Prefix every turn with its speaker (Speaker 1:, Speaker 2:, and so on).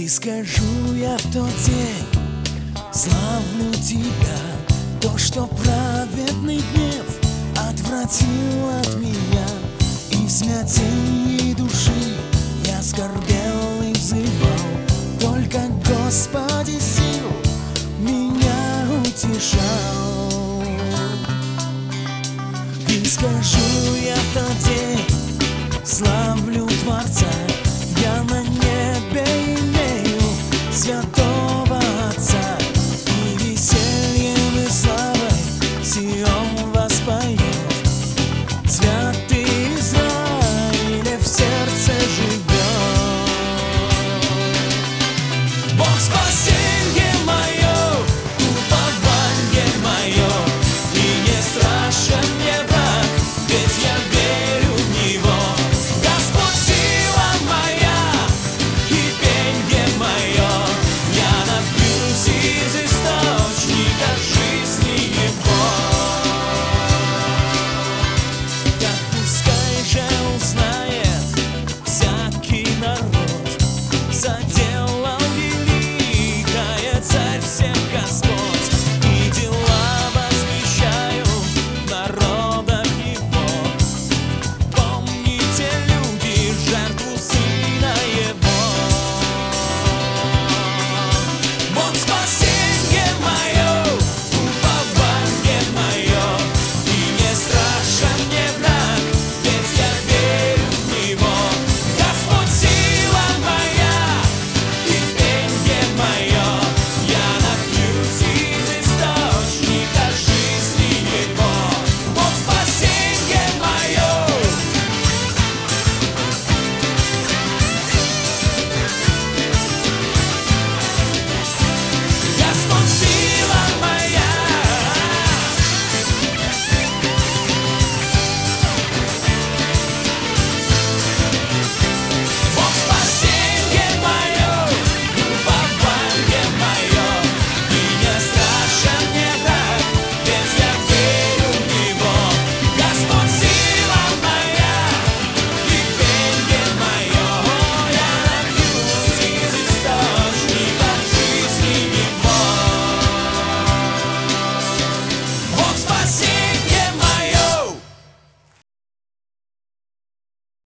Speaker 1: скажу я в тот день: славлю тебя, то, что праведный гнев отвратил от меня, и в смятении души я скорбел и взывал, только Господи сил меня утешал. И скажу я в тот день: славлю Творца,